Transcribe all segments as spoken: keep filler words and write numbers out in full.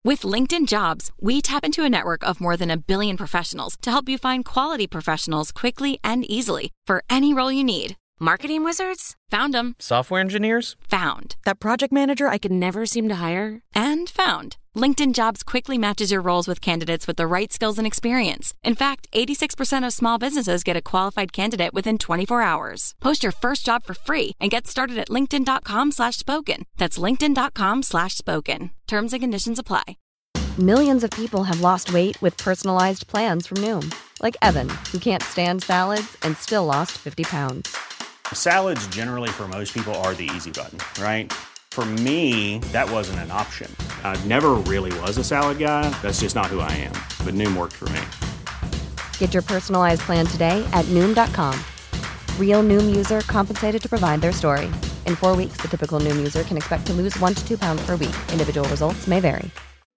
With LinkedIn Jobs, we tap into a network of more than a billion professionals to help you find quality professionals quickly and easily for any role you need. Marketing wizards? Found them. Software engineers? Found. That project manager I could never seem to hire? And found. LinkedIn Jobs quickly matches your roles with candidates with the right skills and experience. In fact, eighty-six percent of small businesses get a qualified candidate within twenty-four hours. Post your first job for free and get started at linkedin.com slash spoken. That's linkedin.com slash spoken. Terms and conditions apply. Millions of people have lost weight with personalized plans from Noom. Like Evan, who can't stand salads and still lost fifty pounds. Salads generally for most people are the easy button, right? For me, that wasn't an option. I never really was a salad guy. That's just not who I am. But Noom worked for me. Get your personalized plan today at Noom dot com. Real Noom user compensated to provide their story. In four weeks, the typical Noom user can expect to lose one to two pounds per week. Individual results may vary.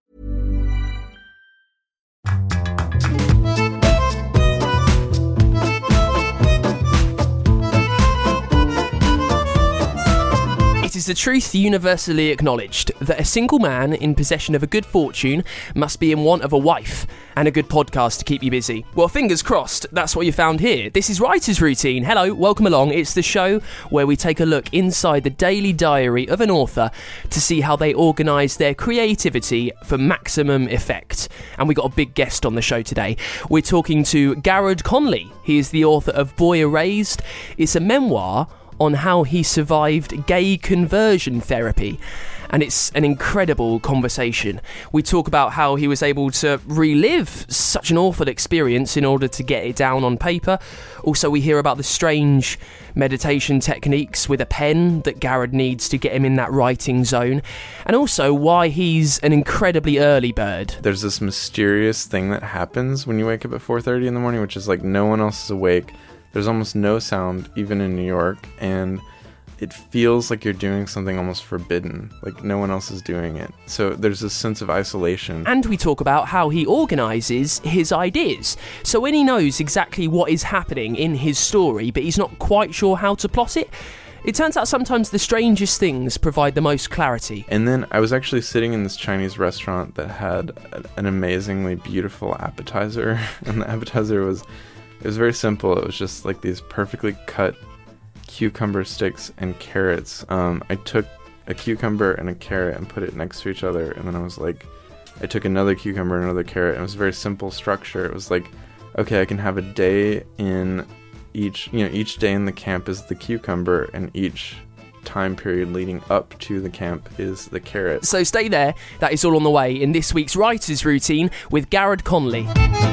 It is a truth universally acknowledged that a single man in possession of a good fortune must be in want of a wife and a good podcast to keep you busy. Well, fingers crossed, that's what you found here. This is Writer's Routine. Hello, welcome along. It's the show where we take a look inside the daily diary of an author to see how they organise their creativity for maximum effect. And we got a big guest on the show today. We're talking to Garrod Conley. He is the author of Boy Erased. It's a memoir on how he survived gay conversion therapy. And it's an incredible conversation. We talk about how he was able to relive such an awful experience in order to get it down on paper. Also, we hear about the strange meditation techniques with a pen that Garrod needs to get him in that writing zone. And also why he's an incredibly early bird. There's this mysterious thing that happens when you wake up at four thirty in the morning, which is like no one else is awake. There's almost no sound, even in New York, and it feels like you're doing something almost forbidden, like no one else is doing it. So there's this sense of isolation. And we talk about how he organises his ideas. So when he knows exactly what is happening in his story, but he's not quite sure how to plot it, it turns out sometimes the strangest things provide the most clarity. And then I was actually sitting in this Chinese restaurant that had an amazingly beautiful appetizer, and the appetizer was... It was very simple. It was just like these perfectly cut cucumber sticks and carrots. Um, I took a cucumber and a carrot and put it next to each other, and then I was like, I took another cucumber and another carrot, and it was a very simple structure. It was like, okay, I can have a day in each, you know, each day in the camp is the cucumber, and each time period leading up to the camp is the carrot. So stay there. That is all on the way in this week's Writer's Routine with Garrod Conley.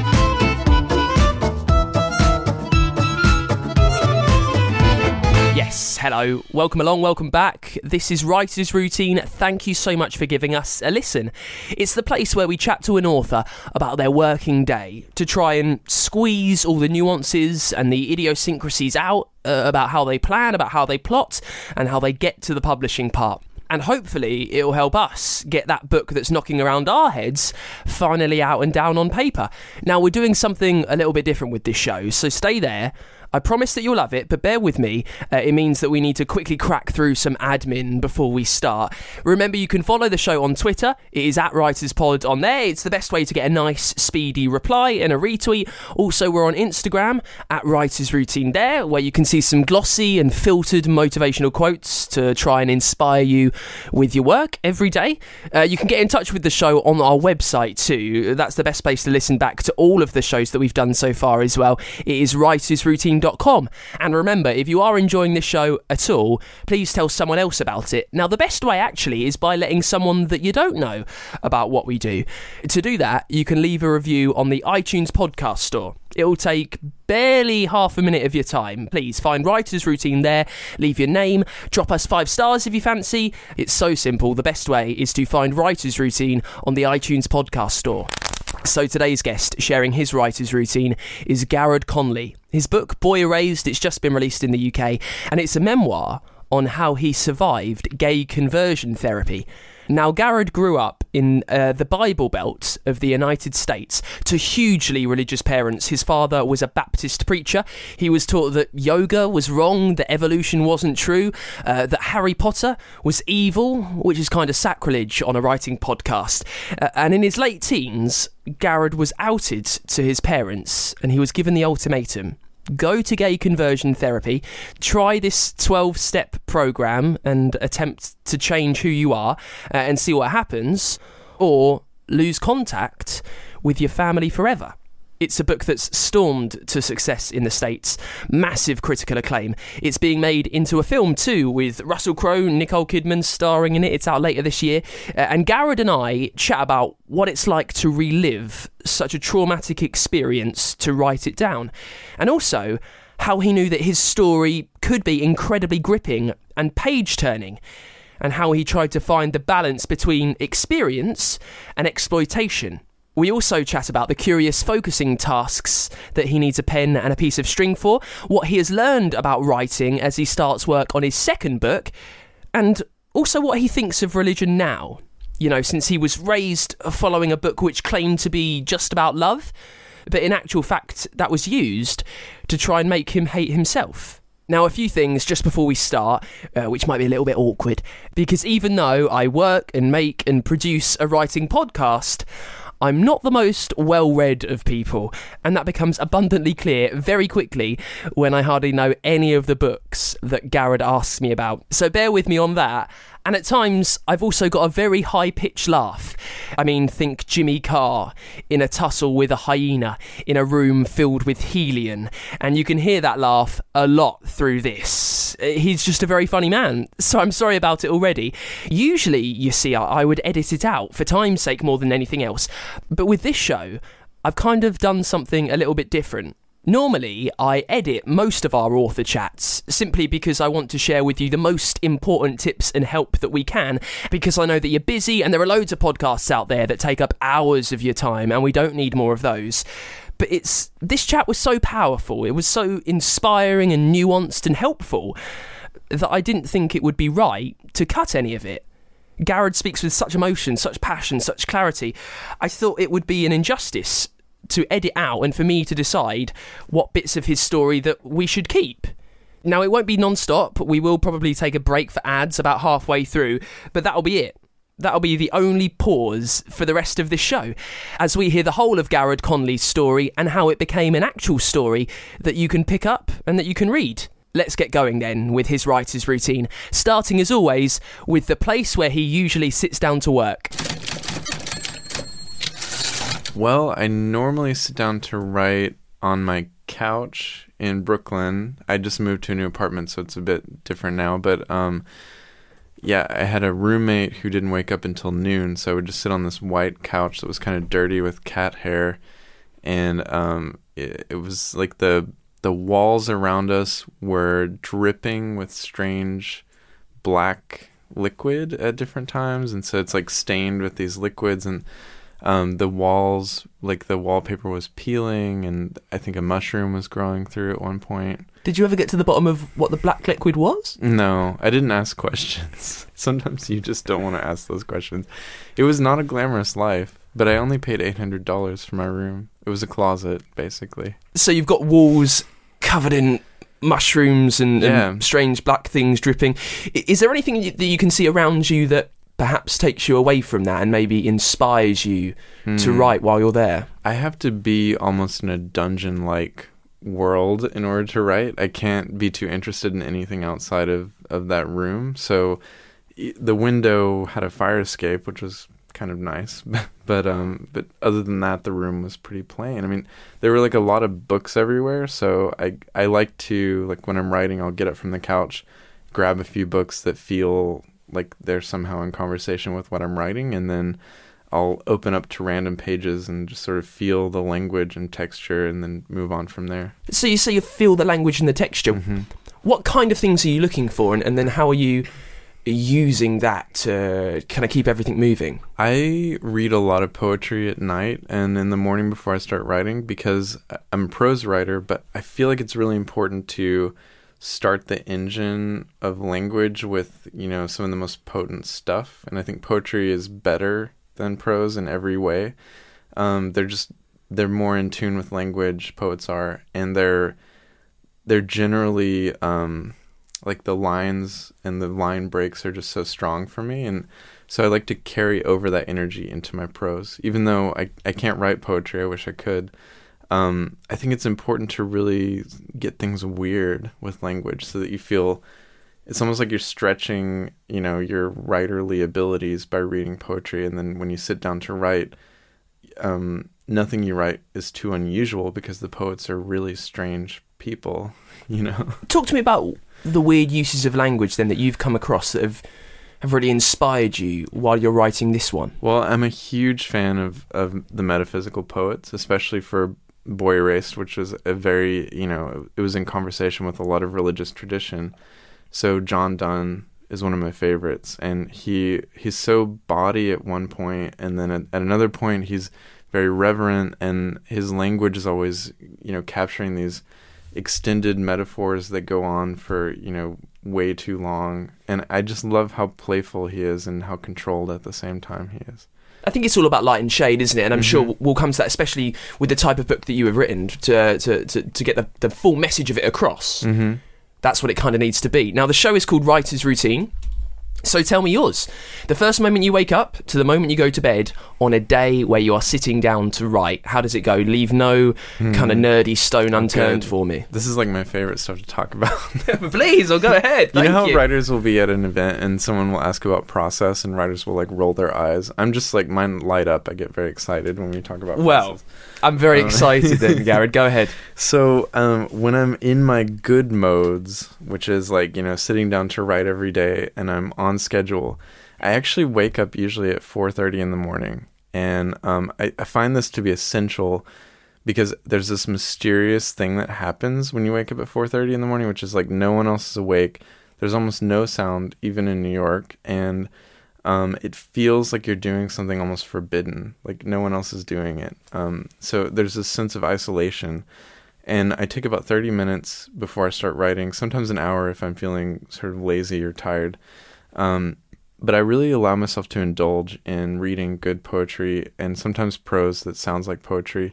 Yes, hello, welcome along, welcome back. This is Writer's Routine. Thank you so much for giving us a listen. It's the place where we chat to an author about their working day to try and squeeze all the nuances and the idiosyncrasies out uh, about how they plan, about how they plot, and how they get to the publishing part. And hopefully it'll help us get that book that's knocking around our heads finally out and down on paper. Now, we're doing something a little bit different with this show, so stay there. I promise that you'll love it, but bear with me. Uh, it means that we need to quickly crack through some admin before we start. Remember, you can follow the show on Twitter. It is at WritersPod on there. It's the best way to get a nice, speedy reply and a retweet. Also, we're on Instagram, at Writers Routine there, where you can see some glossy and filtered motivational quotes to try and inspire you with your work every day. Uh, you can get in touch with the show on our website too. That's the best place to listen back to all of the shows that we've done so far as well. It is writers routine dot com. And remember, if you are enjoying this show at all, please tell someone else about it. Now, the best way actually is by letting someone that you don't know about what we do. To do that, you can leave a review on the iTunes podcast store. It'll take barely half a minute of your time. Please find Writer's Routine there, leave your name, drop us five stars if you fancy. It's so simple. The best way is to find Writer's Routine on the iTunes podcast store. So today's guest sharing his writer's routine is Garrod Conley. His book, Boy Erased, it's just been released in the U K, and it's a memoir on how he survived gay conversion therapy. Now, Garrod grew up in uh, the Bible Belt of the United States to hugely religious parents. His father was a Baptist preacher. He was taught that yoga was wrong, that evolution wasn't true, uh, that Harry Potter was evil, which is kind of sacrilege on a writing podcast. Uh, and in his late teens, Garrod was outed to his parents, and he was given the ultimatum: go to gay conversion therapy, try this twelve-step program and attempt to change who you are uh, and see what happens, or lose contact with your family forever. It's a book that's stormed to success in the States, massive critical acclaim. It's being made into a film too, with Russell Crowe, Nicole Kidman starring in it. It's out later this year. Uh, and Garrod and I chat about what it's like to relive such a traumatic experience to write it down. And also how he knew that his story could be incredibly gripping and page-turning, and how he tried to find the balance between experience and exploitation. We also chat about the curious focusing tasks that he needs a pen and a piece of string for, what he has learned about writing as he starts work on his second book, and also what he thinks of religion now. You know, since he was raised following a book which claimed to be just about love, but in actual fact that was used to try and make him hate himself. Now, a few things just before we start, uh, which might be a little bit awkward, because even though I work and make and produce a writing podcast, I'm not the most well-read of people, and that becomes abundantly clear very quickly when I hardly know any of the books that Garrod asks me about. So bear with me on that. And at times, I've also got a very high-pitched laugh. I mean, think Jimmy Carr in a tussle with a hyena in a room filled with helium. And you can hear that laugh a lot through this. He's just a very funny man, so I'm sorry about it already. Usually, you see, I would edit it out for time's sake more than anything else. But with this show, I've kind of done something a little bit different. Normally, I edit most of our author chats simply because I want to share with you the most important tips and help that we can, because I know that you're busy and there are loads of podcasts out there that take up hours of your time and we don't need more of those. But it's this chat was so powerful, it was so inspiring and nuanced and helpful that I didn't think it would be right to cut any of it. Garrod speaks with such emotion, such passion, such clarity. I thought it would be an injustice to edit out and for me to decide what bits of his story that we should keep. Now, it won't be non-stop. We will probably take a break for ads about halfway through, but that'll be it. That'll be the only pause for the rest of this show, as we hear the whole of Garrod Conley's story and how it became an actual story that you can pick up and that you can read. Let's get going then with his writer's routine, starting as always with the place where he usually sits down to work. Well, I normally sit down to write on my couch in Brooklyn. I just moved to a new apartment, so it's a bit different now. But um, yeah, I had a roommate who didn't wake up until noon, so I would just sit on this white couch that was kind of dirty with cat hair. And um, it, it was like the the walls around us were dripping with strange black liquid at different times. And so it's like stained with these liquids, and Um, the walls, like the wallpaper was peeling, and I think a mushroom was growing through at one point. Did you ever get to the bottom of what the black liquid was? No, I didn't ask questions. Sometimes you just don't want to ask those questions. It was not a glamorous life, but I only paid eight hundred dollars for my room. It was a closet, basically. So you've got walls covered in mushrooms and, yeah. and strange black things dripping. Is there anything that you can see around you that perhaps takes you away from that and maybe inspires you hmm. to write while you're there? I have to be almost in a dungeon-like world in order to write. I can't be too interested in anything outside of, of that room. So the window had a fire escape, which was kind of nice. but um, but other than that, the room was pretty plain. I mean, there were like a lot of books everywhere. So I, I like to, like when I'm writing, I'll get up from the couch, grab a few books that feel like they're somehow in conversation with what I'm writing, and then I'll open up to random pages and just sort of feel the language and texture and then move on from there. So you say you feel the language and the texture. Mm-hmm. What kind of things are you looking for, and, and then how are you using that to kind of keep everything moving? I read a lot of poetry at night and in the morning before I start writing, because I'm a prose writer, but I feel like it's really important to start the engine of language with, you know, some of the most potent stuff. And I think poetry is better than prose in every way. Um, they're just, they're more in tune with language, poets are, and they're, they're generally, um, like the lines and the line breaks are just so strong for me. And so I like to carry over that energy into my prose, even though I, I can't write poetry. I wish I could. Um, I think it's important to really get things weird with language so that you feel it's almost like you're stretching, you know, your writerly abilities by reading poetry. And then when you sit down to write, um, nothing you write is too unusual because the poets are really strange people, you know. Talk to me about the weird uses of language then that you've come across that have have really inspired you while you're writing this one. Well, I'm a huge fan of, of the metaphysical poets, especially for Boy Erased, which was a very, you know, it was in conversation with a lot of religious tradition. So John Donne is one of my favorites, and he he's so bawdy at one point, and then at, at another point he's very reverent, and his language is always, you know, capturing these extended metaphors that go on for, you know, way too long. And I just love how playful he is and how controlled at the same time he is. I think it's all about light and shade, isn't it? And I'm Mm-hmm. sure we'll come to that, especially with the type of book that you have written, to to, to, to get the, the full message of it across. Mm-hmm. That's what it kind of needs to be. Now, the show is called Writer's Routine. So tell me yours. The first moment you wake up to the moment you go to bed on a day where you are sitting down to write, how does it go? Leave no mm. kind of nerdy stone unturned Good. for me. This is like my favorite stuff to talk about. Please, I'll go ahead. Thank you know how you. writers will be at an event and someone will ask about process and writers will like roll their eyes? I'm just like, mine light up. I get very excited when we talk about well, process. I'm very Um, excited then, Garrett. Go ahead. So um, when I'm in my good modes, which is like, you know, sitting down to write every day and I'm on schedule, I actually wake up usually at four thirty in the morning. And um, I, I find this to be essential because there's this mysterious thing that happens when you wake up at four thirty in the morning, which is like no one else is awake. There's almost no sound, even in New York. And um, it feels like you're doing something almost forbidden, like no one else is doing it. Um, so there's this sense of isolation. And I take about thirty minutes before I start writing, sometimes an hour if I'm feeling sort of lazy or tired. Um, but I really allow myself to indulge in reading good poetry and sometimes prose that sounds like poetry.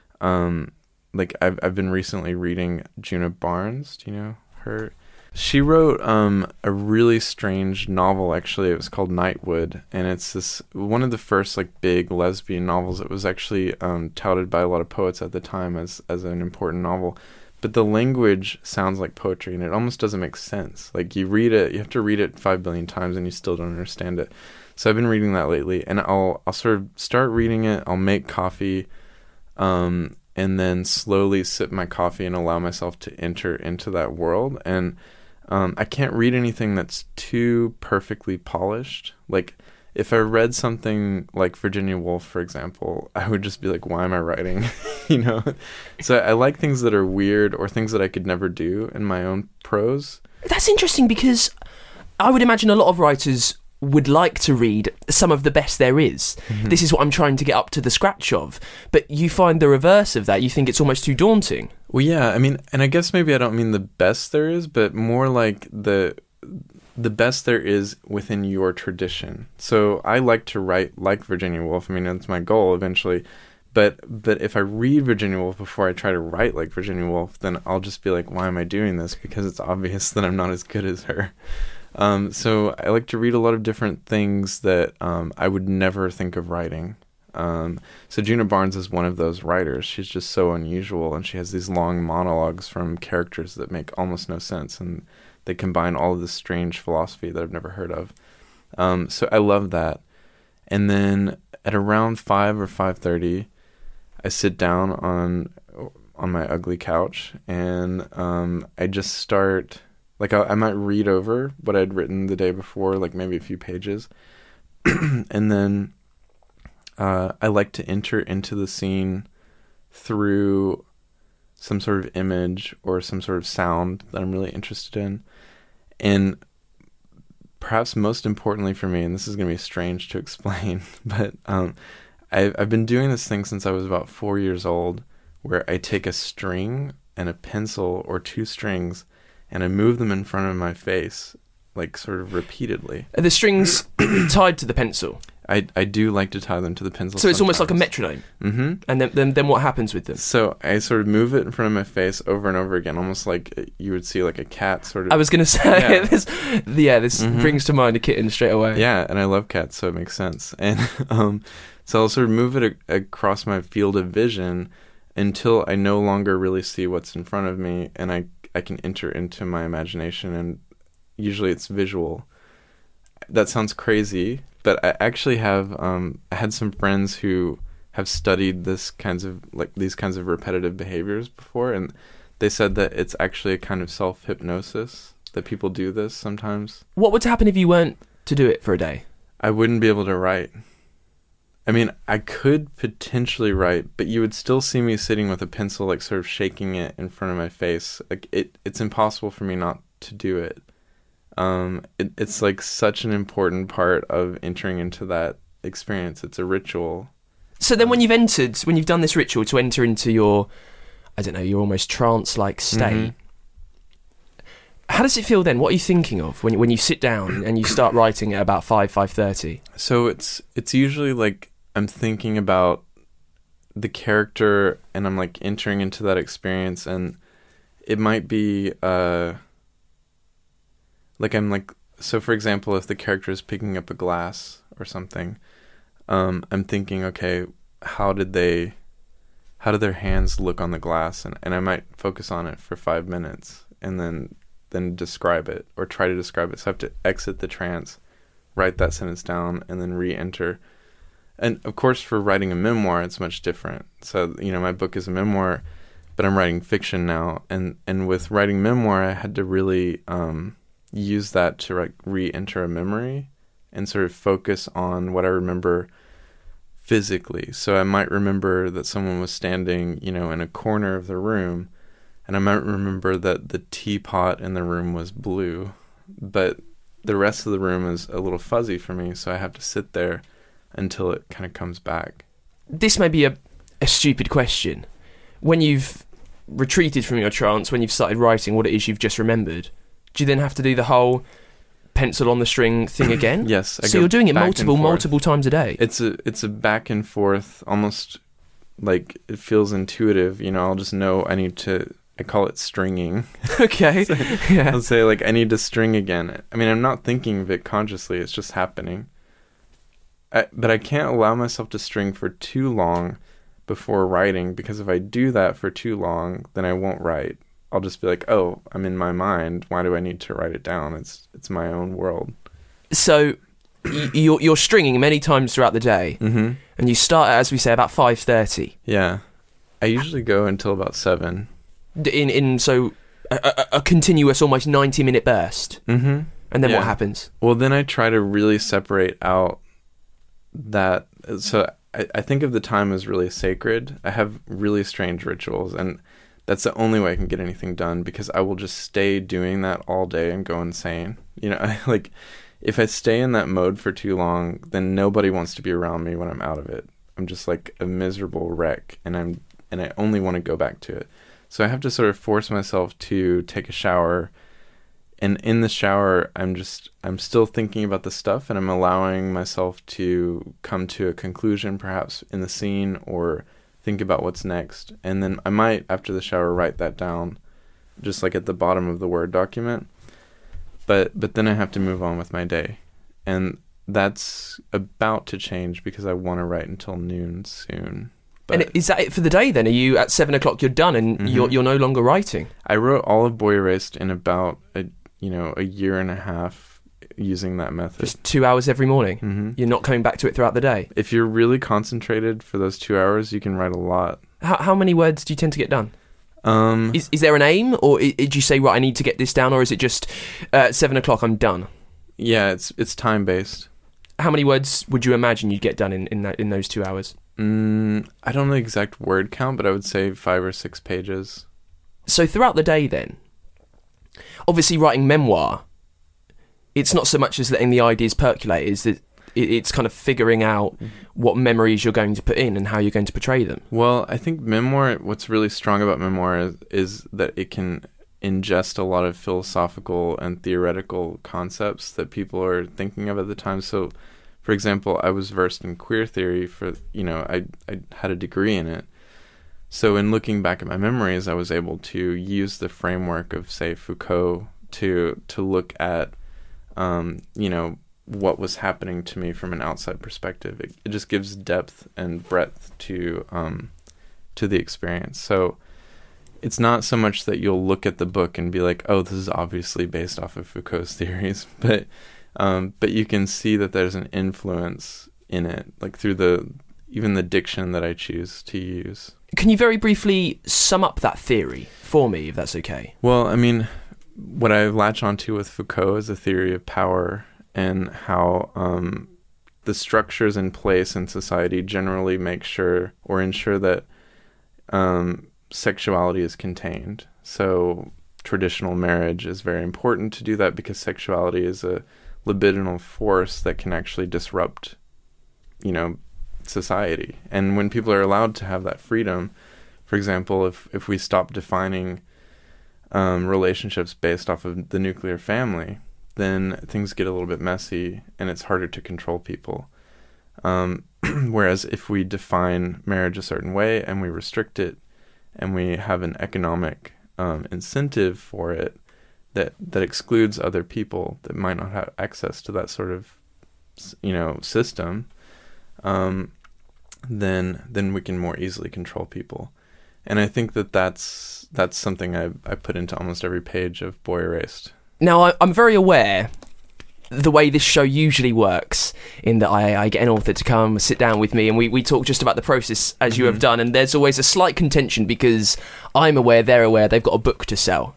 Um, like I've I've been recently reading Djuna Barnes. Do you know her? She wrote um, a really strange novel, actually. It was called Nightwood, and it's this one of the first like big lesbian novels. It was actually um, touted by a lot of poets at the time as as an important novel. But the language sounds like poetry, and it almost doesn't make sense. Like you read it, you have to read it five billion times, and you still don't understand it. So I've been reading that lately, and I'll I'll sort of start reading it. I'll make coffee, um, and then slowly sip my coffee and allow myself to enter into that world. And um, I can't read anything that's too perfectly polished. Like if I read something like Virginia Woolf, for example, I would just be like, why am I writing? you know? So I like things that are weird or things that I could never do in my own prose. That's interesting because I would imagine a lot of writers would like to read some of the best there is. Mm-hmm. This is what I'm trying to get up to the scratch of. But you find the reverse of that. You think it's almost too daunting. Well, yeah. I mean, and I guess maybe I don't mean the best there is, but more like the... the best there is within your tradition. So I like to write like Virginia Woolf. I mean, that's my goal eventually. But but if I read Virginia Woolf before I try to write like Virginia Woolf, then I'll just be like, why am I doing this? Because it's obvious that I'm not as good as her. Um, so I like to read a lot of different things that um, I would never think of writing. Um, so Djuna Barnes is one of those writers. She's just so unusual, and she has these long monologues from characters that make almost no sense, and they combine all of this strange philosophy that I've never heard of. Um, so I love that. And then at around five or five thirty, I sit down on on my ugly couch, and um, I just start... Like, I, I might read over what I'd written the day before, like maybe a few pages. And then uh, I like to enter into the scene through some sort of image or some sort of sound that I'm really interested in. And perhaps most importantly for me, and this is going to be strange to explain, but um, I've, I've been doing this thing since I was about four years old, where I take a string and a pencil or two strings, and I move them in front of my face, like sort of repeatedly. Are the strings tied to the pencil? I, I do like to tie them to the pencil. So it's sometimes. almost like a metronome. Mm-hmm. And then, then then what happens with them? So I sort of move it in front of my face over and over again, almost like you would see like a cat sort of. I was going to say, Yeah. this, yeah, this Mhm. brings to mind a kitten straight away. Yeah, and I love cats, so it makes sense. And um, so I'll sort of move it a- across my field of vision until I no longer really see what's in front of me, and I I can enter into my imagination, and usually it's visual. That sounds crazy, but I actually have um, I had some friends who have studied this kinds of like these kinds of repetitive behaviors before, and they said that it's actually a kind of self-hypnosis, that people do this sometimes. What would happen if you weren't to do it for a day? I wouldn't be able to write. I mean, I could potentially write, but you would still see me sitting with a pencil, like sort of shaking it in front of my face. Like it, it's impossible for me not to do it. Um, it, it's like such an important part of entering into that experience. It's a ritual. So then when you've entered, when you've done this ritual to enter into your, I don't know, your almost trance-like state, Mhm. how does it feel then? What are you thinking of when, when you sit down and you start writing at about five, five thirty? So it's it's usually like I'm thinking about the character and I'm like entering into that experience, and it might be uh like I'm like so for example, if the character is picking up a glass or something, um I'm thinking, okay, how did they how did their hands look on the glass, and, and I might focus on it for five minutes and then then describe it or try to describe it. So I have to exit the trance, write that sentence down, and then re-enter. And of course, for writing a memoir, it's much different. So, you know, my book is a memoir, but I'm writing fiction now. And, and with writing memoir, I had to really um, use that to like re-enter a memory and sort of focus on what I remember physically. So I might remember that someone was standing, you know, in a corner of the room, and I might remember that the teapot in the room was blue, but the rest of the room is a little fuzzy for me, so I have to sit there until it kind of comes back. This may be a, a stupid question. When you've retreated from your trance, when you've started writing what it is you've just remembered, do you then have to do the whole pencil on the string thing again? Yes. I so go you're doing it back and multiple, forth. multiple times a day? It's a it's a back and forth, almost like it feels intuitive. You know, I'll just know I need to. I call it stringing. Okay. So yeah. I'll say like I need to string again. I mean, I'm not thinking of it consciously. It's just happening. I, but I can't allow myself to string for too long before writing, because if I do that for too long, then I won't write. I'll just be like, oh, I'm in my mind. Why do I need to write it down? It's it's my own world. So y- you're, you're stringing many times throughout the day, Mm-hmm. and you start at, as we say, about five thirty. Yeah. I usually go until about seven. In, in so a, a, a continuous, almost ninety-minute burst. Mm-hmm. And then Yeah. what happens? Well, then I try to really separate out that. So I, I think of the time as really sacred. I have really strange rituals, and that's the only way I can get anything done, because I will just stay doing that all day and go insane. You know, I, like if I stay in that mode for too long, then nobody wants to be around me when I'm out of it. I'm just like a miserable wreck, and I'm and I only want to go back to it. So I have to sort of force myself to take a shower. And in the shower, I'm just, I'm still thinking about the stuff, and I'm allowing myself to come to a conclusion, perhaps in the scene, or think about what's next. And then I might, after the shower, write that down, just like at the bottom of the Word document. But, but then I have to move on with my day. And that's about to change, because I want to write until noon soon. But And is that it for the day then? Are you at seven o'clock, you're done, and Mhm. you're, you're no longer writing? I wrote all of Boy Erased in about a, you know, a year and a half using that method. Just two hours every morning? hmm You're not coming back to it throughout the day? If you're really concentrated for those two hours, you can write a lot. How, how many words do you tend to get done? Um, Is is there an aim, or i- did you say, right, I need to get this down, or is it just uh, seven o'clock, I'm done? yeah, it's it's time based. How many words would you imagine you'd get done in in, that, in those two hours? Mm, I don't know the exact word count, but I would say five or six pages. So throughout the day then, obviously writing memoir, it's not so much as letting the ideas percolate, is that it, it's kind of figuring out what memories you're going to put in and how you're going to portray them. Well, I think memoir, what's really strong about memoir is, is that it can ingest a lot of philosophical and theoretical concepts that people are thinking of at the time. So, for example, I was versed in queer theory for, you know, I, I had a degree in it. So in looking back at my memories, I was able to use the framework of, say, Foucault to to look at, um, you know, what was happening to me from an outside perspective. It, it just gives depth and breadth to um, to the experience. So it's not so much that you'll look at the book and be like, oh, this is obviously based off of Foucault's theories, but um, but you can see that there's an influence in it, like through the even the diction that I choose to use. Can you very briefly sum up that theory for me, if that's okay? Well, I mean, what I latch onto with Foucault is a theory of power and how um, the structures in place in society generally make sure or ensure that um, sexuality is contained. So traditional marriage is very important to do that because sexuality is a libidinal force that can actually disrupt, you know, society. And when people are allowed to have that freedom, for example, if, if we stop defining um, relationships based off of the nuclear family, then things get a little bit messy and it's harder to control people. Um, whereas if we define marriage a certain way and we restrict it and we have an economic um, incentive for it that, that excludes other people that might not have access to that sort of, you know, system, um, then then we can more easily control people. And I think that that's, that's something I, I put into almost every page of Boy Erased. Now, I, I'm very aware the way this show usually works, in that I, I get an author to come sit down with me and we, we talk just about the process as mm-hmm. you have done, and there's always a slight contention because I'm aware, they're aware, they've got a book to sell.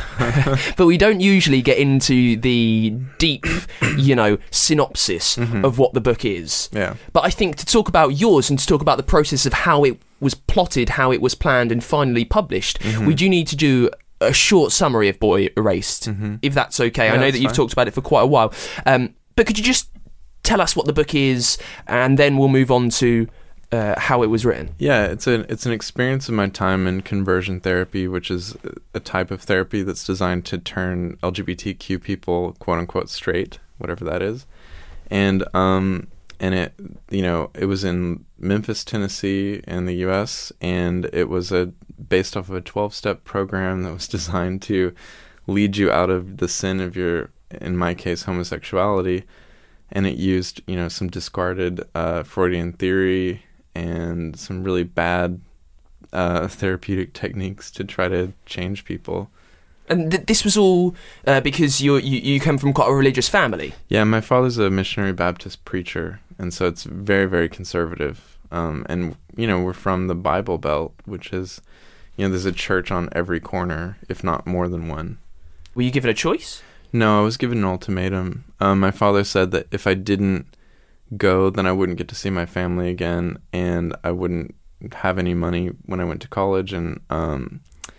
But we don't usually get into the deep, you know, synopsis mm-hmm. of what the book is. Yeah. But I think to talk about yours and to talk about the process of how it was plotted, how it was planned and finally published, mm-hmm. we do need to do a short summary of Boy Erased, mm-hmm. if that's okay. Yeah, I know that you've fine. talked about it for quite a while, um, but could you just tell us what the book is, and then we'll move on to uh, how it was written? Yeah, it's a it's an experience of my time in conversion therapy, which is a type of therapy that's designed to turn L G B T Q people quote unquote straight, whatever that is, and um and it you know it was in Memphis, Tennessee, in the U S, and it was a based off of a twelve-step program that was designed to lead you out of the sin of your, in my case, homosexuality. And it used, you know, some discarded uh, Freudian theory and some really bad uh, therapeutic techniques to try to change people. And th- this was all uh, because you you you come from quite a religious family. Yeah, my father's a missionary Baptist preacher, and so it's very, very conservative. Um, and, you know, we're from the Bible Belt, which is, you know, there's a church on every corner, if not more than one. Were you given a choice? No, I was given an ultimatum. Um, my father said that if I didn't go, then I wouldn't get to see my family again, and I wouldn't have any money when I went to college, and um,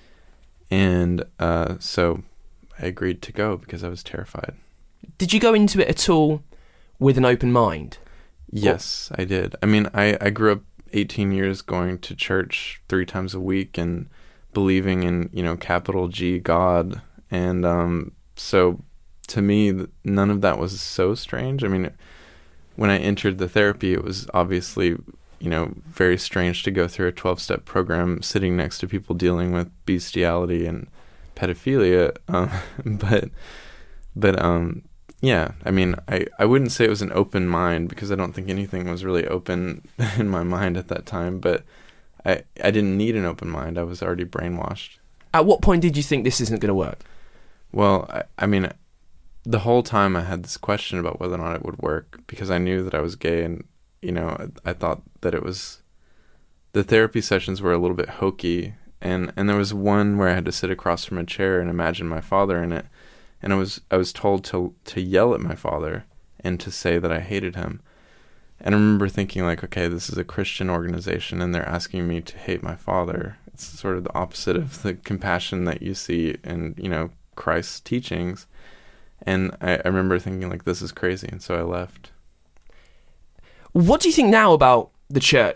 and uh, so I agreed to go because I was terrified. Did you go into it at all with an open mind? Yes, I did. I mean, I, I grew up eighteen years going to church three times a week and believing in, you know, capital G God. And um, so to me, none of that was so strange. I mean, when I entered the therapy, it was obviously, you know, very strange to go through a twelve-step program sitting next to people dealing with bestiality and pedophilia. Um, but, but, um, yeah, I mean, I, I wouldn't say it was an open mind because I don't think anything was really open in my mind at that time, but I, I didn't need an open mind. I was already brainwashed. At what point did you think this isn't going to work? Well, I, I mean, the whole time I had this question about whether or not it would work because I knew that I was gay, and, you know, I, I thought that it was, the therapy sessions were a little bit hokey, and, and there was one where I had to sit across from a chair and imagine my father in it. And I was I was told to to yell at my father and to say that I hated him. And I remember thinking, like, okay, this is a Christian organization and they're asking me to hate my father. It's sort of the opposite of the compassion that you see in, you know, Christ's teachings. And I, I remember thinking, like, this is crazy. And so I left. What do you think now about the church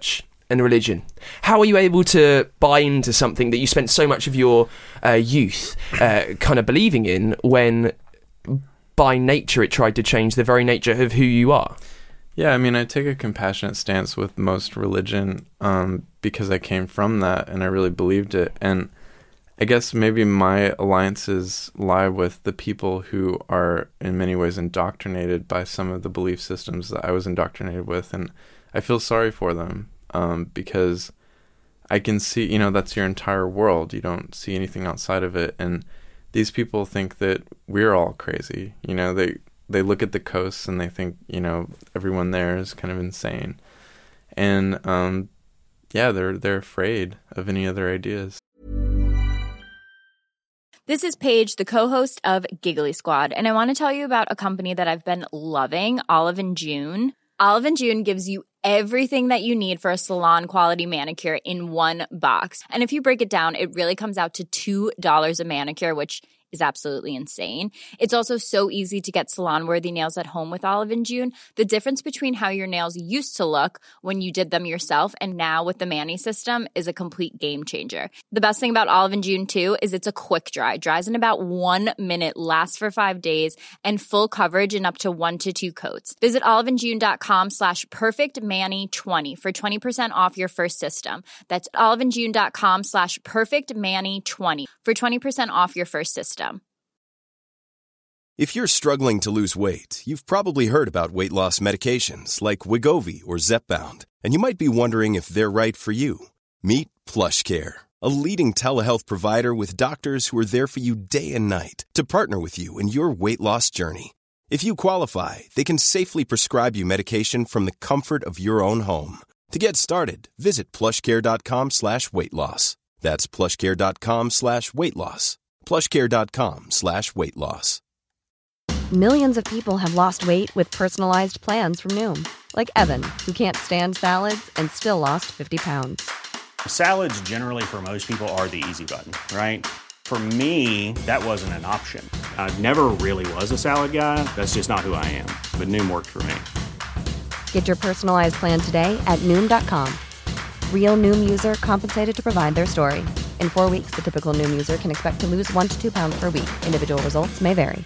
and religion. How are you able to buy into something that you spent so much of your uh, youth uh, kind of believing in when by nature it tried to change the very nature of who you are? Yeah, I mean, I take a compassionate stance with most religion um, because I came from that and I really believed it. And I guess maybe my alliances lie with the people who are in many ways indoctrinated by some of the belief systems that I was indoctrinated with. And I feel sorry for them um, because I can see, you know, that's your entire world. You don't see anything outside of it. And these people think that we're all crazy. You know, they, they look at the coasts and they think, you know, everyone there is kind of insane. And um, yeah, they're they're afraid of any other ideas. This is Paige, the co-host of Giggly Squad, and I want to tell you about a company that I've been loving, Olive and June. Olive and June gives you everything that you need for a salon-quality manicure in one box. And if you break it down, it really comes out to two dollars a manicure, which is absolutely insane. It's also so easy to get salon-worthy nails at home with Olive and June. The difference between how your nails used to look when you did them yourself and now with the Mani system is a complete game changer. The best thing about Olive and June, too, is it's a quick dry. Dries in about one minute, lasts for five days, and full coverage in up to one to two coats. Visit oliveandjune.com slash perfectmani20 for twenty percent off your first system. That's oliveandjune.com slash perfectmani20 for twenty percent off your first system. If you're struggling to lose weight, you've probably heard about weight loss medications like Wegovy or Zepbound, and you might be wondering if they're right for you. Meet PlushCare, a leading telehealth provider with doctors who are there for you day and night to partner with you in your weight loss journey. If you qualify, they can safely prescribe you medication from the comfort of your own home. To get started, visit plushcare.com slash weight loss. That's plushcare.com slash weight loss. plushcare.com slash weight loss. Millions of people have lost weight with personalized plans from Noom. Like Evan, who can't stand salads and still lost fifty pounds. Salads generally for most people are the easy button, right? For me, that wasn't an option. I never really was a salad guy. That's just not who I am. But Noom worked for me. Get your personalized plan today at Noom dot com. Real Noom user compensated to provide their story. In four weeks, the typical Noom user can expect to lose one to two pounds per week. Individual results may vary.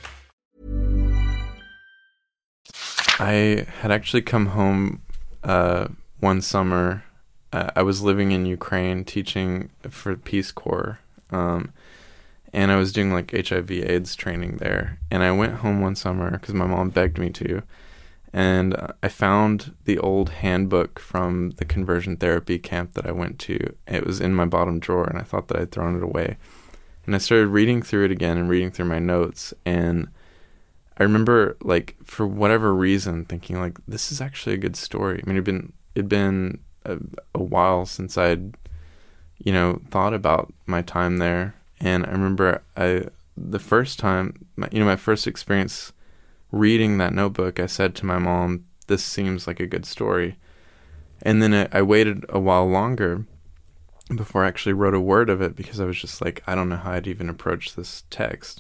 I had actually come home uh, one summer. Uh, I was living in Ukraine teaching for Peace Corps. Um, and I was doing like H I V AIDS training there. And I went home one summer because my mom begged me to. And I found the old handbook from the conversion therapy camp that I went to. It was in my bottom drawer, and I thought that I'd thrown it away. And I started reading through it again and reading through my notes. And I remember, like, for whatever reason, thinking, like, this is actually a good story. I mean, it'd been, it'd been a, a while since I'd, you know, thought about my time there. And I remember I the first time, you know, my first experience reading that notebook, I said to my mom, this seems like a good story. And then I, I waited a while longer before I actually wrote a word of it because I was just like, I don't know how I'd even approach this text.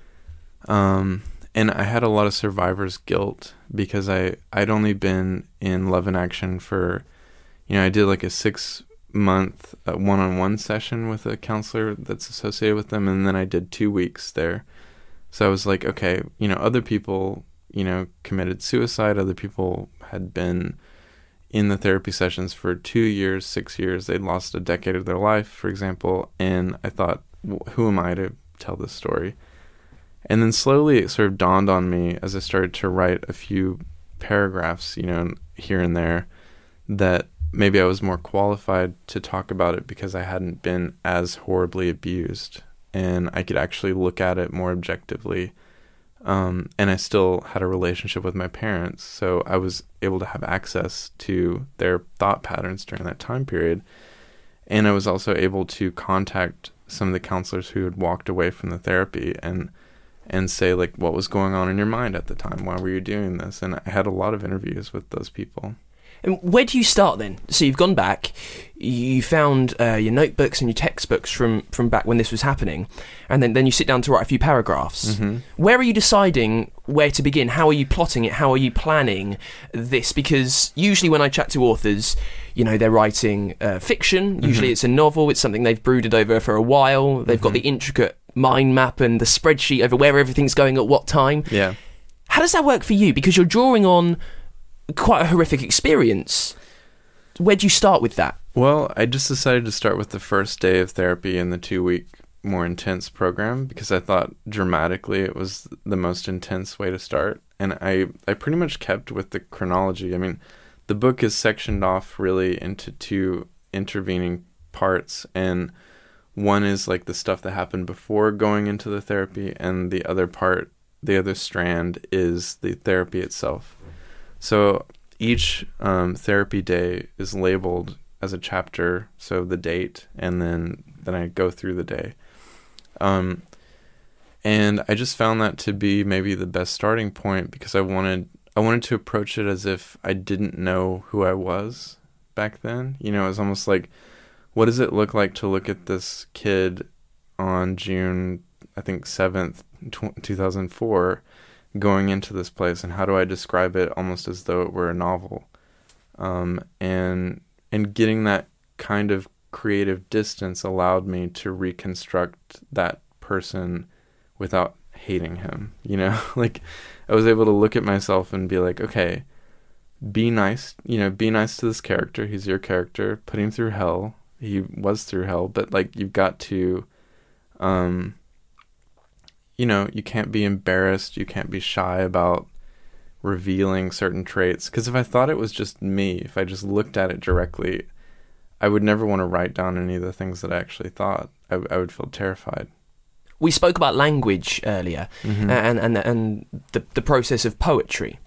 Um, and I had a lot of survivor's guilt because I, I'd only been in Love in Action for, you know, I did like a six month uh, one-on-one session with a counselor that's associated with them. And then I did two weeks there. So I was like, okay, you know, other people, you know, committed suicide. Other people had been in the therapy sessions for two years, six years. They'd lost a decade of their life, for example. And I thought, who am I to tell this story? And then slowly it sort of dawned on me as I started to write a few paragraphs, you know, here and there, that maybe I was more qualified to talk about it because I hadn't been as horribly abused. And I could actually look at it more objectively. Um, and I still had a relationship with my parents, so I was able to have access to their thought patterns during that time period. And I was also able to contact some of the counselors who had walked away from the therapy and and say, like, what was going on in your mind at the time? Why were you doing this? And I had a lot of interviews with those people. And where do you start then? So you've gone back, you found uh, your notebooks and your textbooks from, from back when this was happening, and then, then you sit down to write a few paragraphs. Mm-hmm. Where are you deciding where to begin? How are you plotting it? How are you planning this? Because usually when I chat to authors, you know, they're writing uh, fiction. Usually mm-hmm. it's a novel. It's something they've brooded over for a while. They've mm-hmm. got the intricate mind map and the spreadsheet over where everything's going at what time. Yeah. How does that work for you? Because you're drawing on quite a horrific experience. Where do you start with that? Well, I just decided to start with the first day of therapy in the two-week more intense program because I thought dramatically it was the most intense way to start. And I, I pretty much kept with the chronology. I mean, the book is sectioned off really into two intervening parts. And one is like the stuff that happened before going into the therapy. And the other part, the other strand is the therapy itself. So each um, therapy day is labeled as a chapter, so the date, and then then I go through the day. Um, and I just found that to be maybe the best starting point because I wanted I wanted to approach it as if I didn't know who I was back then. You know, it was almost like, what does it look like to look at this kid on June, I think, seventh, two thousand four, going into this place, and how do I describe it almost as though it were a novel? Um, and and getting that kind of creative distance allowed me to reconstruct that person without hating him, you know? Like, I was able to look at myself and be like, okay, be nice, you know, be nice to this character. He's your character. Put him through hell. He was through hell, but, like, you've got to, um, you know, you can't be embarrassed. You can't be shy about revealing certain traits. Because if I thought it was just me, if I just looked at it directly, I would never want to write down any of the things that I actually thought. I, I would feel terrified. We spoke about language earlier, mm-hmm. and and and the the process of poetry.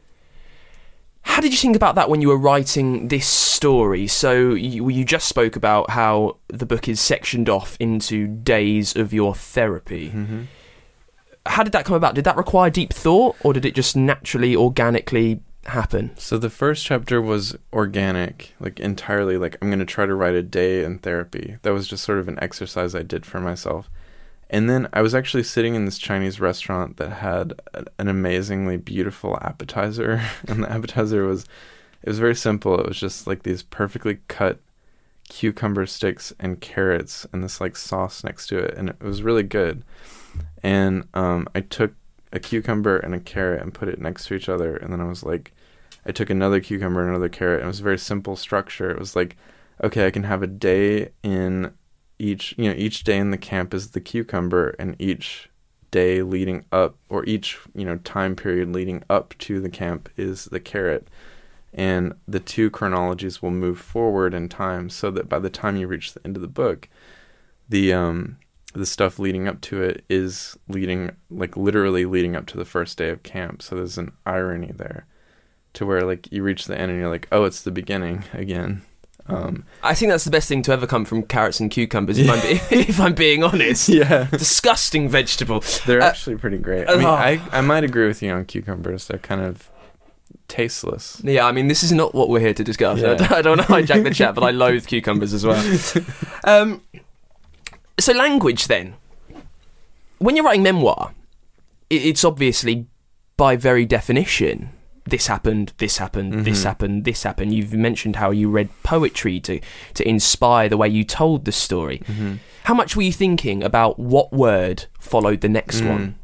How did you think about that when you were writing this story? So you, you just spoke about how the book is sectioned off into days of your therapy. Mm-hmm. How did that come about? Did that require deep thought, or did it just naturally, organically happen? So the first chapter was organic, like entirely like, I'm going to try to write a day in therapy. That was just sort of an exercise I did for myself. And then I was actually sitting in this Chinese restaurant that had an amazingly beautiful appetizer. And the appetizer was, it was very simple. It was just like these perfectly cut cucumber sticks and carrots and this like sauce next to it. And it was really good. And um, I took a cucumber and a carrot and put it next to each other. And then I was like, I took another cucumber and another carrot. And it was a very simple structure. It was like, okay, I can have a day in each, you know, each day in the camp is the cucumber, and each day leading up, or each, you know, time period leading up to the camp is the carrot. And the two chronologies will move forward in time so that by the time you reach the end of the book, the, um, the stuff leading up to it is leading, like literally leading up to the first day of camp. So there's an irony there to where like you reach the end and you're like, oh, it's the beginning again. Um, I think that's the best thing to ever come from carrots and cucumbers, if, I'm, be- if I'm being honest. Yeah. Disgusting vegetable. They're uh, actually pretty great. I mean, oh. I, I might agree with you on cucumbers. They're kind of tasteless. Yeah, I mean, this is not what we're here to discuss. Yeah. I don't want to hijack the chat, but I loathe cucumbers as well. Um, so language, then. When you're writing memoir, it's obviously, by very definition, this happened, this happened, mm-hmm. this happened, this happened. You've mentioned how you read poetry to, to inspire the way you told the story. Mm-hmm. How much were you thinking about what word followed the next mm. one?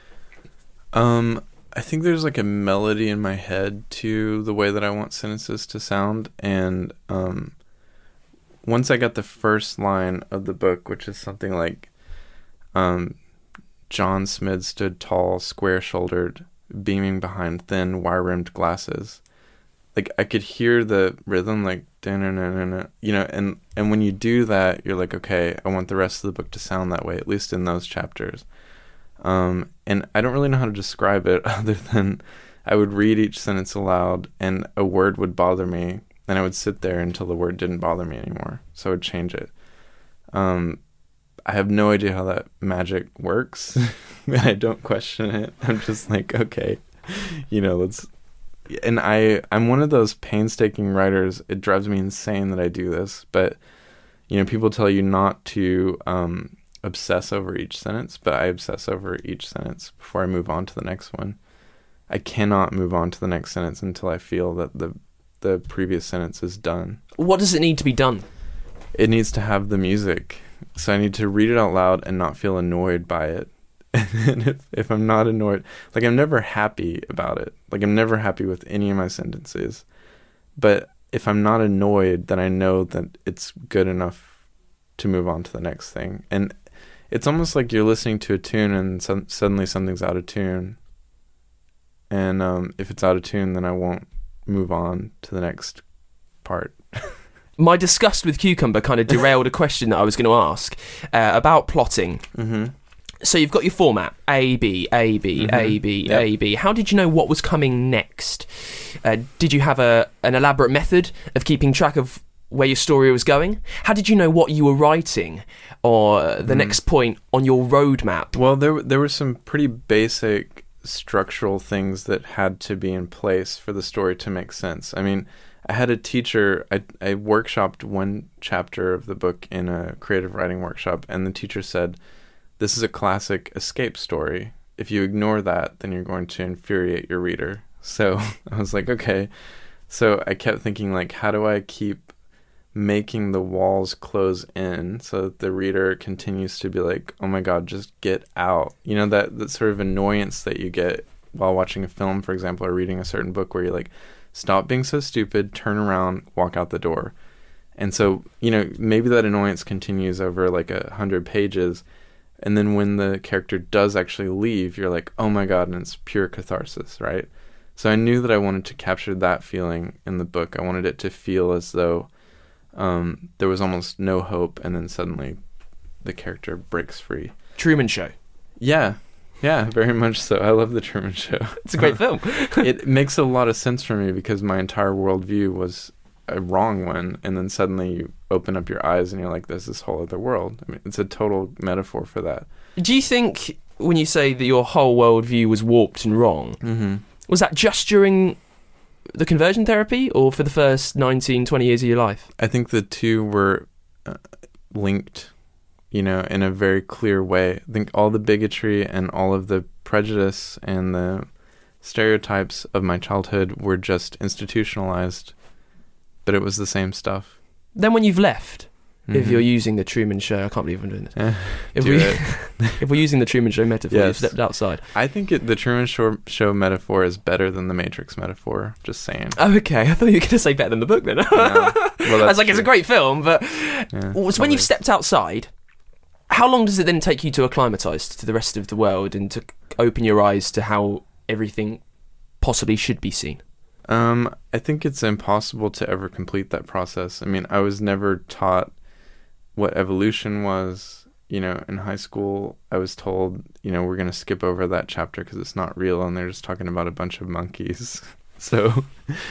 Um, I think there's like a melody in my head to the way that I want sentences to sound. And um, once I got the first line of the book, which is something like, um, John Smid stood tall, square-shouldered, beaming behind thin, wire-rimmed glasses. Like, I could hear the rhythm, like, da-na-na-na-na, you know, and, and when you do that, you're like, okay, I want the rest of the book to sound that way, at least in those chapters. Um, and I don't really know how to describe it other than I would read each sentence aloud, and a word would bother me, and I would sit there until the word didn't bother me anymore, so I would change it. Um, I have no idea how that magic works, and I don't question it. I'm just like, okay, you know, let's... And I, I'm one of those painstaking writers. It drives me insane that I do this, but, you know, people tell you not to um, obsess over each sentence, but I obsess over each sentence before I move on to the next one. I cannot move on to the next sentence until I feel that the the previous sentence is done. What does it need to be done? It needs to have the music. So I need to read it out loud and not feel annoyed by it. And if, if I'm not annoyed, like I'm never happy about it. Like I'm never happy with any of my sentences. But if I'm not annoyed, then I know that it's good enough to move on to the next thing. And it's almost like you're listening to a tune and so- suddenly something's out of tune. And um, if it's out of tune, then I won't move on to the next part. My disgust with Cucumber kind of derailed a question that I was going to ask uh, about plotting. Mm-hmm. So you've got your format, A, B, A, B, Mm-hmm. A, B, Yep. A, B. How did you know what was coming next? Uh, did you have a an elaborate method of keeping track of where your story was going? How did you know what you were writing or the Mm. next point on your roadmap? Well, there there were some pretty basic structural things that had to be in place for the story to make sense. I mean, I had a teacher, I, I workshopped one chapter of the book in a creative writing workshop, and the teacher said, this is a classic escape story. If you ignore that, then you're going to infuriate your reader. So I was like, okay. So I kept thinking, like, how do I keep making the walls close in so that the reader continues to be like, oh my God, just get out. You know, that, that sort of annoyance that you get while watching a film, for example, or reading a certain book where you're like, stop being so stupid, turn around, walk out the door. And so, you know, maybe that annoyance continues over like a hundred pages. And then when the character does actually leave, you're like, oh my God, and it's pure catharsis, right? So I knew that I wanted to capture that feeling in the book. I wanted it to feel as though um, there was almost no hope, and then suddenly the character breaks free. Truman Show. Yeah. Yeah, very much so. I love The Truman Show. It's a great film. It makes a lot of sense for me because my entire worldview was a wrong one, and then suddenly you open up your eyes and you're like, there's this whole other world. I mean, it's a total metaphor for that. Do you think when you say that your whole worldview was warped and wrong, Mm-hmm. was that just during the conversion therapy or for the first nineteen, twenty years of your life? I think the two were uh, linked, you know, in a very clear way. I think all the bigotry and all of the prejudice and the stereotypes of my childhood were just institutionalized, but it was the same stuff. Then when you've left, Mm-hmm. if you're using the Truman Show, I can't believe I'm doing this. Eh, If, do we, it. if we're using the Truman Show metaphor, Yes. you've stepped outside. I think it, the Truman Show, show metaphor is better than the Matrix metaphor. Just saying. Oh, okay. I thought you were going to say better than the book then. No. Well, I was like, it's a true. great film, but Yeah, so when probably. you've stepped outside, how long does it then take you to acclimatise to the rest of the world and to open your eyes to how everything possibly should be seen? Um, I think it's impossible to ever complete that process. I mean, I was never taught what evolution was. You know, in high school, I was told, you know, we're going to skip over that chapter because it's not real, and they're just talking about a bunch of monkeys. So,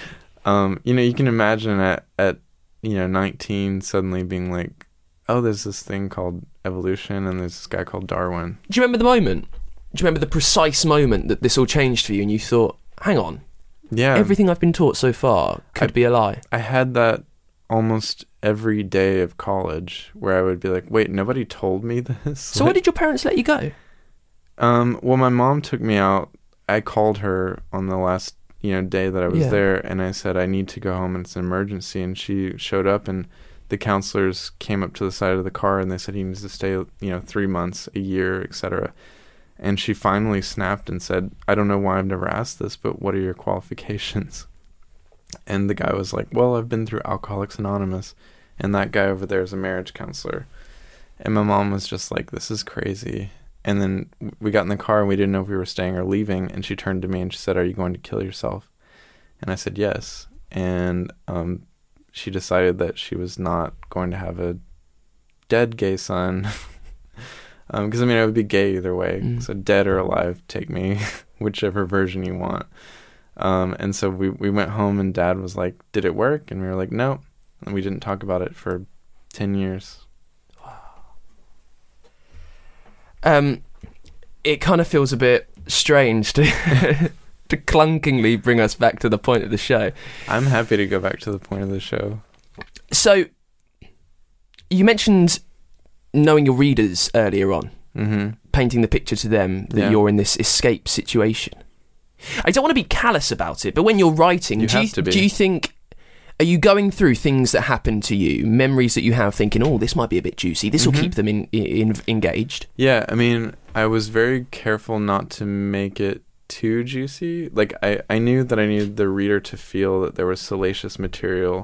um, you know, you can imagine at, at, you know, nineteen suddenly being like, oh, there's this thing called evolution, and there's this guy called Darwin. Do you remember the moment? Do you remember the precise moment that this all changed for you and you thought, hang on, Yeah. everything I've been taught so far could I- be a lie? I had that almost every day of college where I would be like, wait, nobody told me this? So why did your parents let you go? Um, well, my mom took me out. I called her on the last, you know, day that I was Yeah. there, and I said, I need to go home, and it's an emergency. And she showed up, and the counselors came up to the side of the car, and they said he needs to stay, you know, three months, a year, et cetera. And she finally snapped and said, I don't know why I've never asked this, but what are your qualifications? And the guy was like, well, I've been through Alcoholics Anonymous, and that guy over there is a marriage counselor. And my mom was just like, this is crazy. And then we got in the car, and we didn't know if we were staying or leaving, and she turned to me and she said, are you going to kill yourself? And I said, yes. And um, she decided that she was not going to have a dead gay son. Because, um, I mean, I would be gay either way. Mm. So dead or alive, take me, whichever version you want. Um, and so we, we went home, and Dad was like, did it work? And we were like, no. And we didn't talk about it for ten years. Um, it kind of feels a bit strange to to clunkingly bring us back to the point of the show. I'm happy to go back to the point of the show. So, you mentioned knowing your readers earlier on, Mm-hmm. painting the picture to them that Yeah. you're in this escape situation. I don't want to be callous about it, but when you're writing, You do, you, have to be. do you think Are you going through things that happen to you, memories that you have, thinking, oh, this might be a bit juicy, this will Mm-hmm. keep them in, in, engaged? Yeah, I mean, I was very careful not to make it too juicy. Like, I, I knew that I needed the reader to feel that there was salacious material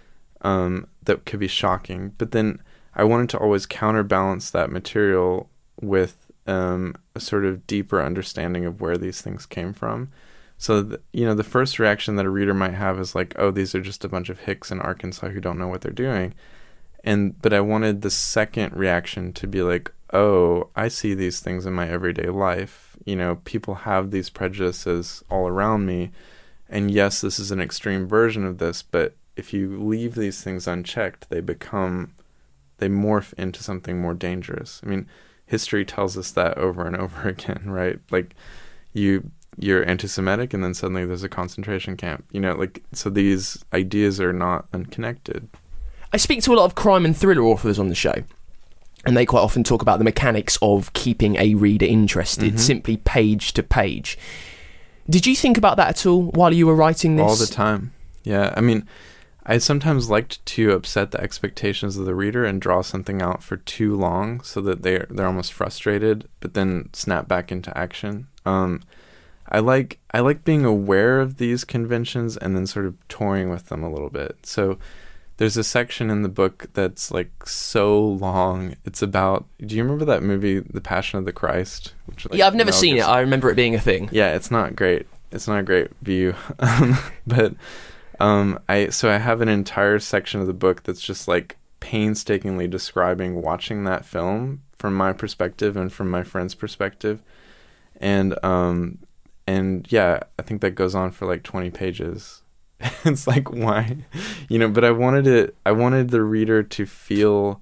um, that could be shocking. But then I wanted to always counterbalance that material with um, a sort of deeper understanding of where these things came from. So, th- you know, the first reaction that a reader might have is like, oh, these are just a bunch of hicks in Arkansas who don't know what they're doing. And but I wanted the second reaction to be like, oh, I see these things in my everyday life. You know, people have these prejudices all around me. And yes, this is an extreme version of this, but if you leave these things unchecked, they become, they morph into something more dangerous. I mean, history tells us that over and over again, right? Like, you... you're anti-Semitic and then suddenly there's a concentration camp, you know, like, so these ideas are not unconnected. I speak to a lot of crime and thriller authors on the show, and they quite often talk about the mechanics of keeping a reader interested, Mm-hmm. simply page to page. Did you think about that at all while you were writing this? All the time. Yeah, I mean, I sometimes liked to upset the expectations of the reader and draw something out for too long so that they're, they're almost frustrated, but then snap back into action. Um, I like I like being aware of these conventions and then sort of toying with them a little bit. So there's a section in the book that's like so long. It's about, do you remember that movie, The Passion of the Christ? Which, like, Yeah, I've never Mel seen it. Gibson- I remember it being a thing. Yeah, it's not great. It's not a great view. Um, but um, I so I have an entire section of the book that's just like painstakingly describing watching that film from my perspective and from my friend's perspective. And um And yeah, I think that goes on for like twenty pages. It's like, why? You know, but I wanted it, I wanted the reader to feel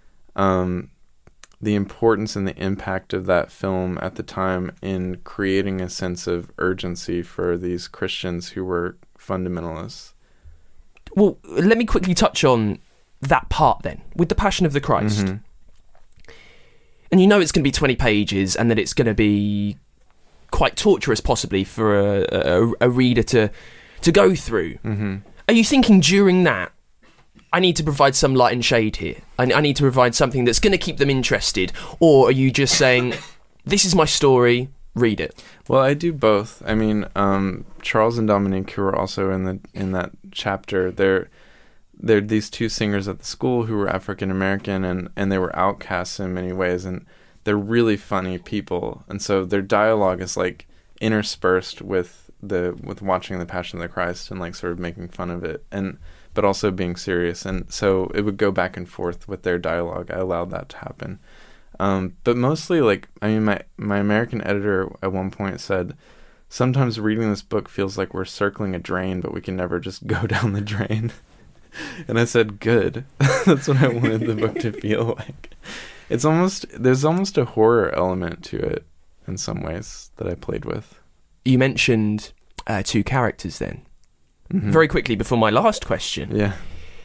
um, the importance and the impact of that film at the time in creating a sense of urgency for these Christians who were fundamentalists. Well, let me quickly touch on that part then, with the Passion of the Christ. Mm-hmm. And you know it's going to be twenty pages and that it's going to be quite torturous possibly for a, a, a reader to to go through. Mm-hmm. Are you thinking during that, I need to provide some light and shade here? I, I need to provide something that's going to keep them interested? Or are you just saying, this is my story, read it? Well, I do both. I mean, um, Charles and Dominique, who are also in the in that chapter, they're they're these two singers at the school who were African American, and, and they were outcasts in many ways, and they're really funny people, and so their dialogue is like interspersed with the with watching the Passion of the Christ and like sort of making fun of it, and but also being serious, and so it would go back and forth with their dialogue. I allowed that to happen. Um, but mostly, like, I mean, my, my American editor at one point said, sometimes reading this book feels like we're circling a drain, but we can never just go down the drain. And I said, good. That's what I wanted the book to feel like. It's almost, there's almost a horror element to it in some ways that I played with. You mentioned uh, two characters then. Mm-hmm. Very quickly before my last question. Yeah.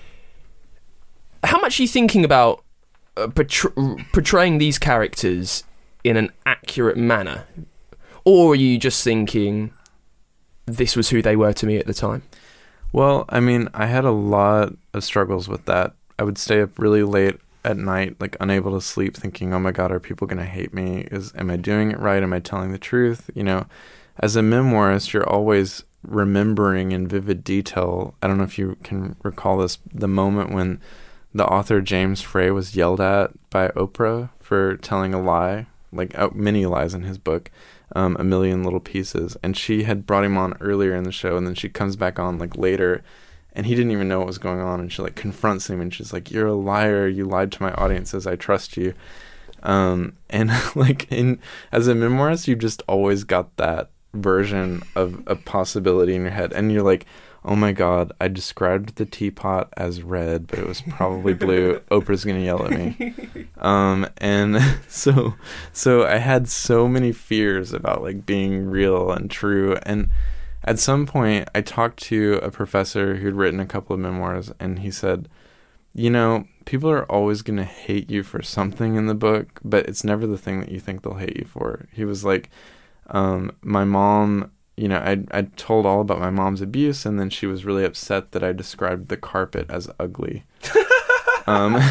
How much are you thinking about uh, portray- portraying these characters in an accurate manner? Or are you just thinking, this was who they were to me at the time? Well, I mean, I had a lot of struggles with that. I would stay up really late at night, like unable to sleep, thinking, oh my God, are people going to hate me? Is Am I doing it right? Am I telling the truth? You know, as a memoirist, you're always remembering in vivid detail. I don't know if you can recall this, the moment when the author James Frey was yelled at by Oprah for telling a lie, like uh, many lies in his book, um, A Million Little Pieces. And she had brought him on earlier in the show, and then she comes back on like later, and he didn't even know what was going on. And she like confronts him, and she's like, "You're a liar. You lied to my audiences. I trust you." Um, and like in as a memoirist, you just always got that version of a possibility in your head, and you're like, oh my God, I described the teapot as red, but it was probably blue. Oprah's gonna yell at me. Um, and so, so I had so many fears about like being real and true. And at some point, I talked to a professor who'd written a couple of memoirs, and he said, you know, people are always gonna hate you for something in the book, but it's never the thing that you think they'll hate you for. He was like, um, my mom, you know, I I told all about my mom's abuse, and then she was really upset that I described the carpet as ugly. um,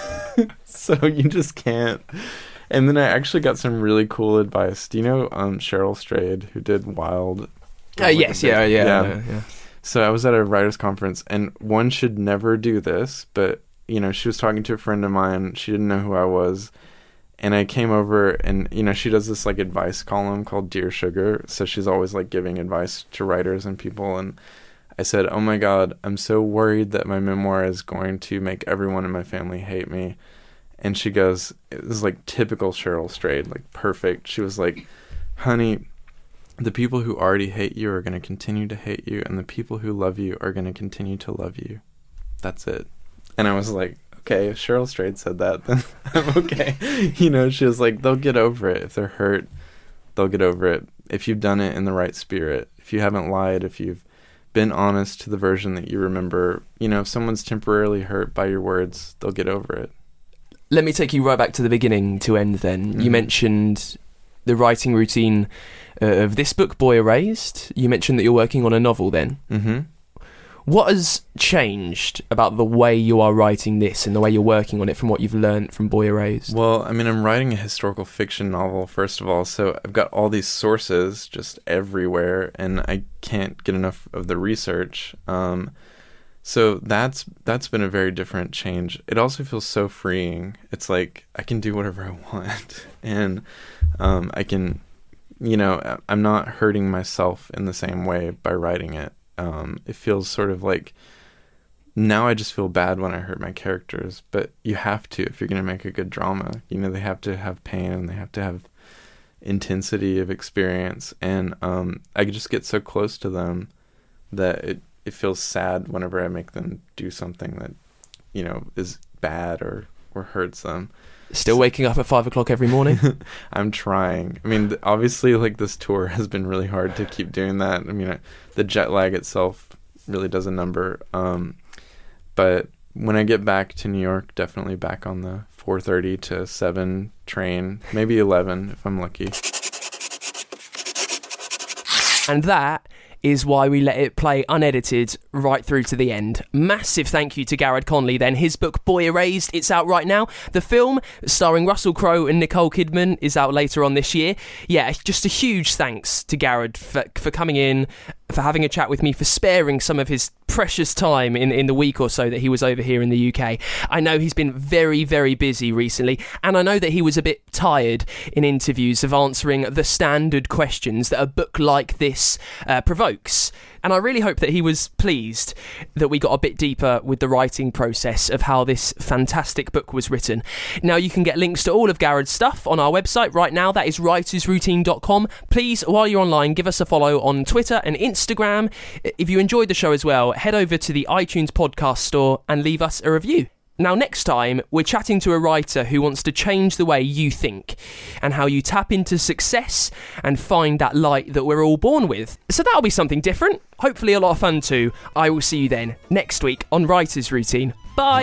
so you just can't. And then I actually got some really cool advice. Do you know um, Cheryl Strayed, who did Wild? Uh, yes, yeah, yeah, yeah, yeah, yeah. So I was at a writers' conference, and one should never do this, but, you know, she was talking to a friend of mine. She didn't know who I was. And I came over, and, you know, she does this, like, advice column called Dear Sugar. So she's always, like, giving advice to writers and people. And I said, oh, my God, I'm so worried that my memoir is going to make everyone in my family hate me. And she goes, it was like typical Cheryl Strayed, like perfect. She was like, honey, the people who already hate you are going to continue to hate you, and the people who love you are going to continue to love you. That's it. And I was like, okay, if Cheryl Strayed said that, then I'm okay. You know, she was like, they'll get over it. If they're hurt, they'll get over it. If you've done it in the right spirit, if you haven't lied, if you've been honest to the version that you remember, you know, if someone's temporarily hurt by your words, they'll get over it. Let me take you right back to the beginning to end then. Mm-hmm. You mentioned the writing routine uh, of this book, Boy Erased. You mentioned that you're working on a novel then. Mm-hmm. What has changed about the way you are writing this and the way you're working on it from what you've learned from Boy Erased? Well, I mean, I'm writing a historical fiction novel, first of all, so I've got all these sources just everywhere, and I can't get enough of the research. Um So that's that's been a very different change. It also feels so freeing. It's like I can do whatever I want, and um, I can, you know, I'm not hurting myself in the same way by writing it. Um, it feels sort of like now I just feel bad when I hurt my characters, but you have to if you're going to make a good drama. You know, they have to have pain and they have to have intensity of experience, and um, I just get so close to them that it. It feels sad whenever I make them do something that, you know, is bad or, or hurts them. Still waking up at five o'clock every morning? I'm trying. I mean, obviously, like, this tour has been really hard to keep doing that. I mean, the jet lag itself really does a number. Um, but when I get back to New York, definitely back on the four thirty to seven train, maybe eleven if I'm lucky. And that is why we let it play unedited right through to the end. Massive thank you to Garrard Conley then. His book Boy Erased, it's out right now. The film, starring Russell Crowe and Nicole Kidman, is out later on this year. Yeah, just a huge thanks to Garrard for, for coming in, for having a chat with me, for sparing some of his precious time in, in the week or so that he was over here in the U K. I know he's been very, very busy recently, and I know that he was a bit tired in interviews of answering the standard questions that a book like this uh, provokes. And I really hope that he was pleased that we got a bit deeper with the writing process of how this fantastic book was written. Now, you can get links to all of Garrard's stuff on our website right now. That is writers routine dot com. Please, while you're online, give us a follow on Twitter and Instagram. If you enjoyed the show as well, head over to the iTunes podcast store and leave us a review. Now, next time, we're chatting to a writer who wants to change the way you think and how you tap into success and find that light that we're all born with. So that'll be something different. Hopefully a lot of fun too. I will see you then next week on Writer's Routine. Bye!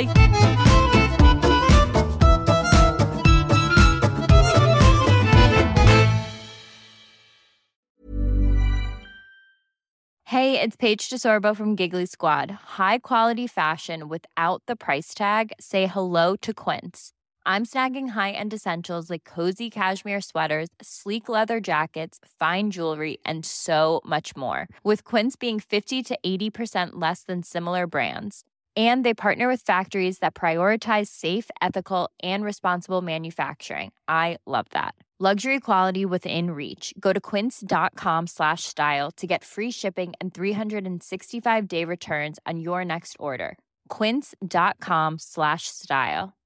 Hey, it's Paige DeSorbo from Giggly Squad. High quality fashion without the price tag. Say hello to Quince. I'm snagging high-end essentials like cozy cashmere sweaters, sleek leather jackets, fine jewelry, and so much more. With Quince being fifty to eighty percent less than similar brands. And they partner with factories that prioritize safe, ethical, and responsible manufacturing. I love that. Luxury quality within reach. Go to quince.com slash style to get free shipping and three sixty-five day returns on your next order. Quince.com slash style.